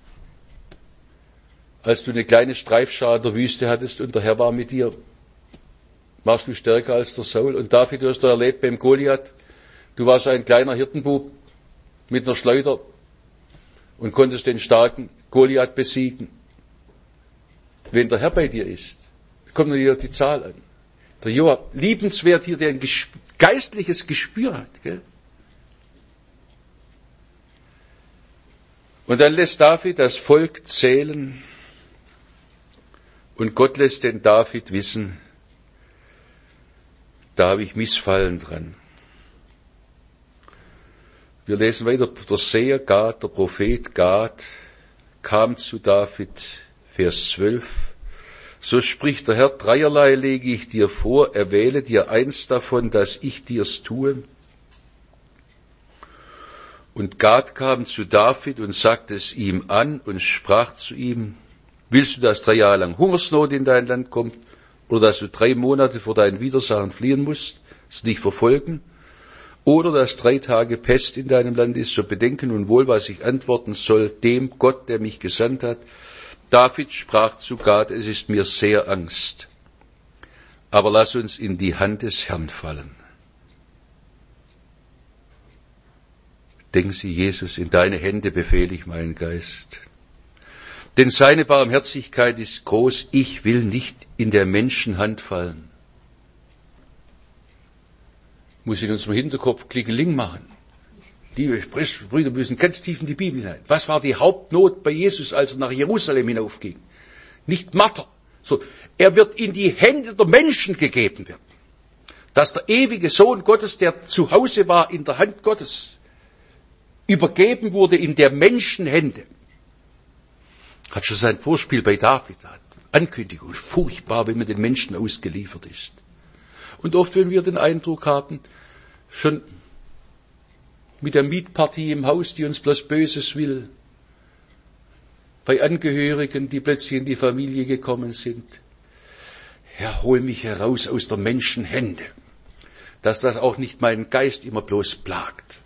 als du eine kleine Streifschar in der Wüste hattest und der Herr war mit dir, warst du stärker als der Saul. Und David, du hast doch erlebt beim Goliath, du warst ein kleiner Hirtenbub mit einer Schleuder und konntest den starken Goliath besiegen. Wenn der Herr bei dir ist, kommt natürlich auf die Zahl an. Der Joab, liebenswert hier, der ein geistliches Gespür hat. Gell? Und dann lässt David das Volk zählen und Gott lässt den David wissen, da habe ich Missfallen dran. Wir lesen weiter, der Seher Gad, der Prophet Gad, kam zu David, Vers 12. So spricht der Herr, dreierlei lege ich dir vor, erwähle dir eins davon, dass ich dir's tue. Und Gad kam zu David und sagte es ihm an und sprach zu ihm, willst du, dass 3 Jahre lang Hungersnot in dein Land kommt, oder dass du 3 Monate vor deinen Widersachern fliehen musst, es dich verfolgen, oder dass 3 Tage Pest in deinem Land ist, so bedenke nun wohl, was ich antworten soll, dem Gott, der mich gesandt hat. David sprach zu Gad, es ist mir sehr Angst, aber lass uns in die Hand des Herrn fallen. Denken Sie, Jesus, in deine Hände befehle ich meinen Geist. Denn seine Barmherzigkeit ist groß, ich will nicht in der Menschenhand fallen. Muss in unserem Hinterkopf Klingeling machen. Liebe Brüder, wir müssen ganz tief in die Bibel hinein. Was war die Hauptnot bei Jesus, als er nach Jerusalem hinaufging? Nicht Marter. So, er wird in die Hände der Menschen gegeben werden. Dass der ewige Sohn Gottes, der zu Hause war in der Hand Gottes, übergeben wurde in der Menschenhände. Hat schon sein Vorspiel bei David. Ankündigung, furchtbar, wenn man den Menschen ausgeliefert ist. Und oft, wenn wir den Eindruck haben, schon mit der Mietpartie im Haus, die uns bloß Böses will, bei Angehörigen, die plötzlich in die Familie gekommen sind, Herr, hol mich heraus aus der Menschenhände, dass das auch nicht meinen Geist immer bloß plagt.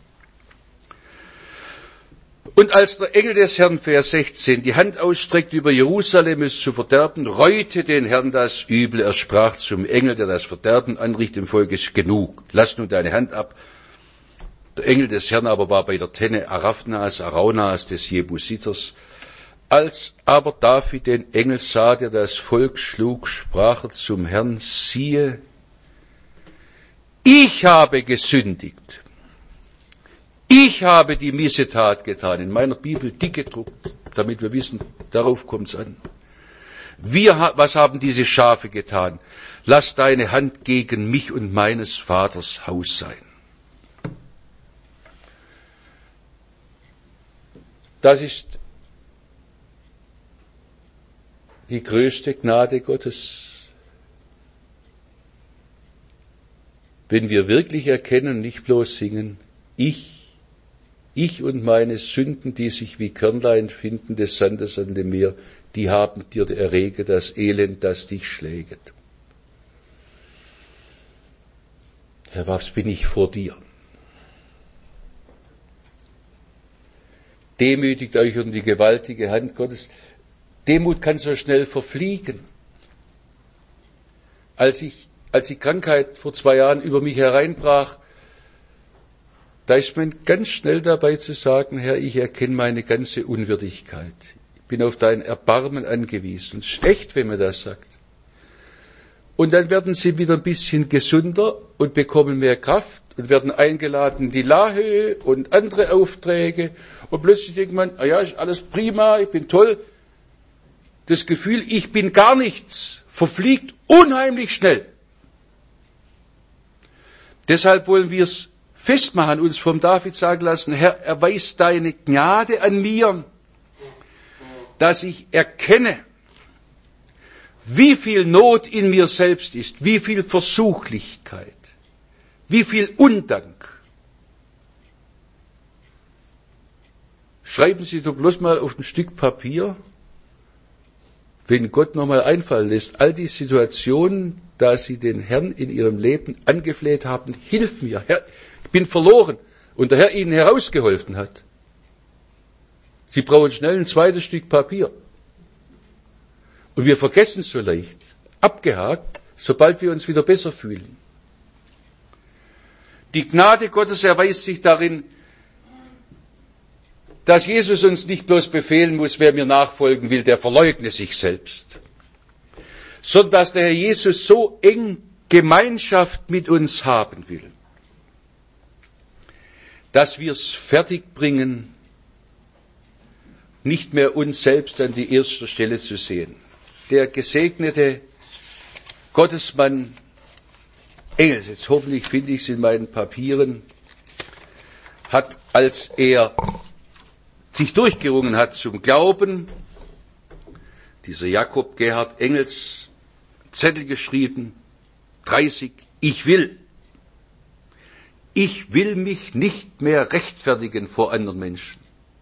Und als der Engel des Herrn, Vers 16, die Hand ausstreckt, über Jerusalem es zu verderben, reute den Herrn das Übel. Er sprach zum Engel, der das Verderben anrichtet im Volk, ist genug. Lass nun deine Hand ab. Der Engel des Herrn aber war bei der Tenne Araunas des Jebusiters. Als aber David den Engel sah, der das Volk schlug, sprach er zum Herrn, siehe, ich habe gesündigt. Ich habe die Missetat getan, in meiner Bibel dick gedruckt, damit wir wissen, darauf kommt's an. Was haben diese Schafe getan? Lass deine Hand gegen mich und meines Vaters Haus sein. Das ist die größte Gnade Gottes. Wenn wir wirklich erkennen, nicht bloß singen, ich und meine Sünden, die sich wie Körnlein finden des Sandes an dem Meer, die haben dir errege das Elend, das dich schlägt. Herr, was bin ich vor dir? Demütigt euch unter die gewaltige Hand Gottes. Demut kann so schnell verfliegen. Als die Krankheit vor 2 Jahren über mich hereinbrach, da ist man ganz schnell dabei zu sagen, Herr, ich erkenne meine ganze Unwürdigkeit. Ich bin auf dein Erbarmen angewiesen. Es ist echt, wenn man das sagt. Und dann werden sie wieder ein bisschen gesunder und bekommen mehr Kraft und werden eingeladen in die Lahöhe und andere Aufträge. Und plötzlich denkt man, ja, ist alles prima, ich bin toll. Das Gefühl, ich bin gar nichts, verfliegt unheimlich schnell. Deshalb wollen wir es festmachen, uns vom David sagen lassen, Herr, erweis deine Gnade an mir, dass ich erkenne, wie viel Not in mir selbst ist, wie viel Versuchlichkeit, wie viel Undank. Schreiben Sie doch bloß mal auf ein Stück Papier, wenn Gott nochmal einfallen lässt, all die Situationen, da Sie den Herrn in Ihrem Leben angefleht haben, hilf mir, Herr, ich bin verloren, und der Herr Ihnen herausgeholfen hat. Sie brauchen schnell ein zweites Stück Papier. Und wir vergessen es so leicht, abgehakt, sobald wir uns wieder besser fühlen. Die Gnade Gottes erweist sich darin, dass Jesus uns nicht bloß befehlen muss, wer mir nachfolgen will, der verleugne sich selbst, sondern dass der Herr Jesus so eng Gemeinschaft mit uns haben will, dass wir es fertigbringen, nicht mehr uns selbst an die erste Stelle zu sehen. Der gesegnete Gottesmann Engels, jetzt hoffentlich finde ich es in meinen Papieren, hat, als er sich durchgerungen hat zum Glauben, dieser Jakob Gerhard Engels, Zettel geschrieben, 30, ich will mich nicht mehr rechtfertigen vor anderen Menschen.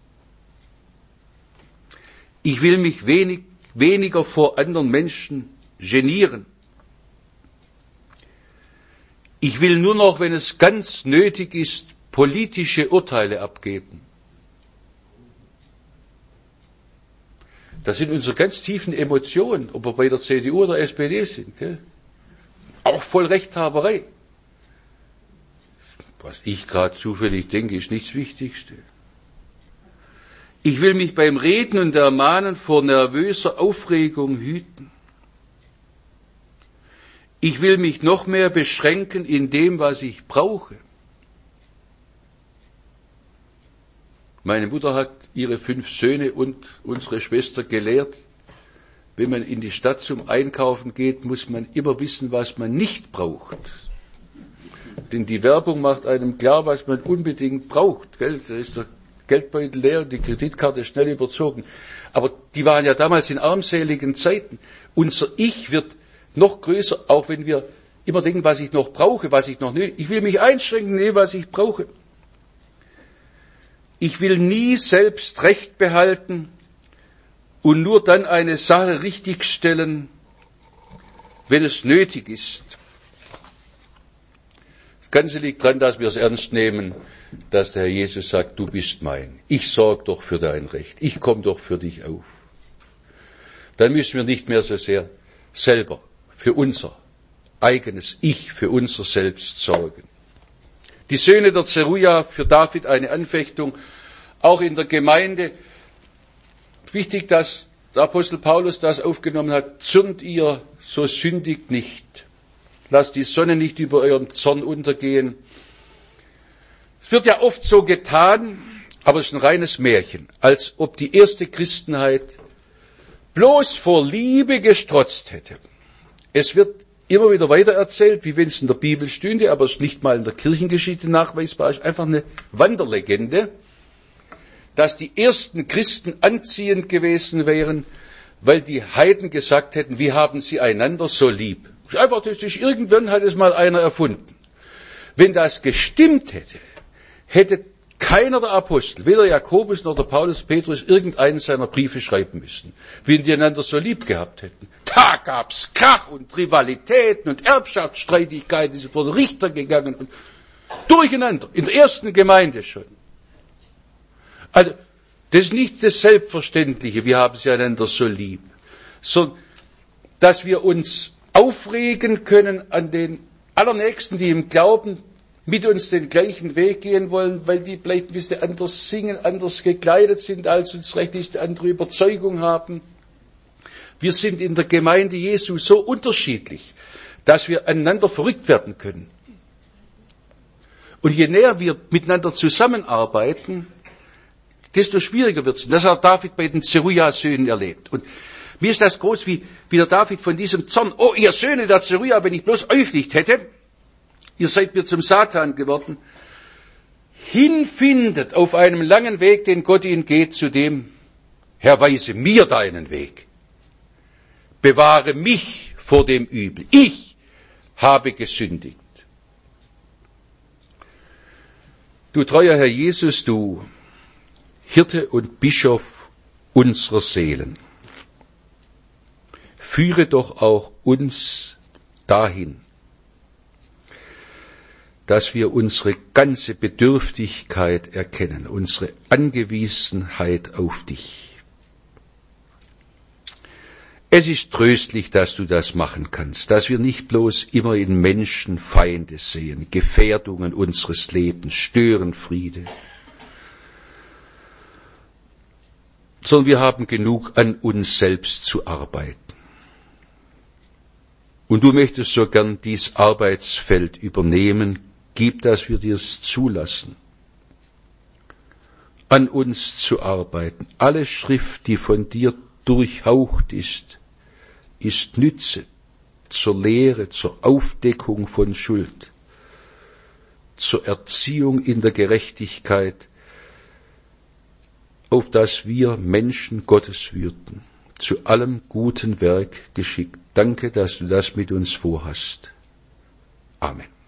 Ich will mich weniger vor anderen Menschen genieren. Ich will nur noch, wenn es ganz nötig ist, politische Urteile abgeben. Das sind unsere ganz tiefen Emotionen, ob wir bei der CDU oder SPD sind. Gell? Auch voll Rechthaberei. Was ich gerade zufällig denke, ist nicht das Wichtigste. Ich will mich beim Reden und Ermahnen vor nervöser Aufregung hüten. Ich will mich noch mehr beschränken in dem, was ich brauche. Meine Mutter hat ihre 5 Söhne und unsere Schwester gelehrt, wenn man in die Stadt zum Einkaufen geht, muss man immer wissen, was man nicht braucht. Denn die Werbung macht einem klar, was man unbedingt braucht. Gell? Da ist der Geldbeutel leer und die Kreditkarte schnell überzogen. Aber die waren ja damals in armseligen Zeiten. Unser Ich wird noch größer, auch wenn wir immer denken, was ich noch brauche, was ich noch nötig. Ich will mich einschränken in dem, was ich brauche. Ich will nie selbst Recht behalten und nur dann eine Sache richtigstellen, wenn es nötig ist. Das Ganze liegt daran, dass wir es ernst nehmen, dass der Herr Jesus sagt, du bist mein. Ich sorge doch für dein Recht. Ich komme doch für dich auf. Dann müssen wir nicht mehr so sehr selber für unser eigenes Ich, für unser Selbst sorgen. Die Söhne der Zeruja, für David eine Anfechtung, auch in der Gemeinde. Wichtig, dass der Apostel Paulus das aufgenommen hat. Zürnt ihr, so sündigt nicht. Lasst die Sonne nicht über eurem Zorn untergehen. Es wird ja oft so getan, aber es ist ein reines Märchen, als ob die erste Christenheit bloß vor Liebe gestrotzt hätte. Es wird immer wieder weiter erzählt, wie wenn es in der Bibel stünde, aber es ist nicht mal in der Kirchengeschichte nachweisbar, es ist einfach eine Wanderlegende, dass die ersten Christen anziehend gewesen wären, weil die Heiden gesagt hätten, wie haben sie einander so lieb. Das ist einfach, irgendwann hat es mal einer erfunden. Wenn das gestimmt hätte, hätte keiner der Apostel, weder Jakobus noch der Paulus, Petrus, irgendeinen seiner Briefe schreiben müssen, wie die einander so lieb gehabt hätten. Da gab's Krach und Rivalitäten und Erbschaftsstreitigkeiten, die sind vor den Richter gegangen und durcheinander, in der ersten Gemeinde schon. Also, das ist nicht das Selbstverständliche, wir haben sie einander so lieb, sondern, dass wir uns aufregen können an den Allernächsten, die im Glauben mit uns den gleichen Weg gehen wollen, weil die vielleicht ein bisschen anders singen, anders gekleidet sind als uns, vielleicht nicht eine andere Überzeugung haben. Wir sind in der Gemeinde Jesu so unterschiedlich, dass wir aneinander verrückt werden können. Und je näher wir miteinander zusammenarbeiten, desto schwieriger wird es. Das hat David bei den Zeruja-Söhnen erlebt. Und mir ist das groß, wie der David von diesem Zorn, oh, ihr Söhne der Zeruja, wenn ich bloß euch nicht hätte, ihr seid mir zum Satan geworden, hinfindet auf einem langen Weg, den Gott ihnen geht, zu dem, Herr, weise mir deinen Weg. Bewahre mich vor dem Übel. Ich habe gesündigt. Du treuer Herr Jesus, du Hirte und Bischof unserer Seelen, führe doch auch uns dahin, dass wir unsere ganze Bedürftigkeit erkennen, unsere Angewiesenheit auf dich. Es ist tröstlich, dass du das machen kannst, dass wir nicht bloß immer in Menschen Feinde sehen, Gefährdungen unseres Lebens, Störenfriede, sondern wir haben genug an uns selbst zu arbeiten. Und du möchtest so gern dies Arbeitsfeld übernehmen, gib, dass wir dir's zulassen, an uns zu arbeiten. Alle Schrift, die von dir durchhaucht ist Nütze zur Lehre, zur Aufdeckung von Schuld, zur Erziehung in der Gerechtigkeit, auf dass wir Menschen Gottes würden, zu allem guten Werk geschickt. Danke, dass du das mit uns vorhast. Amen.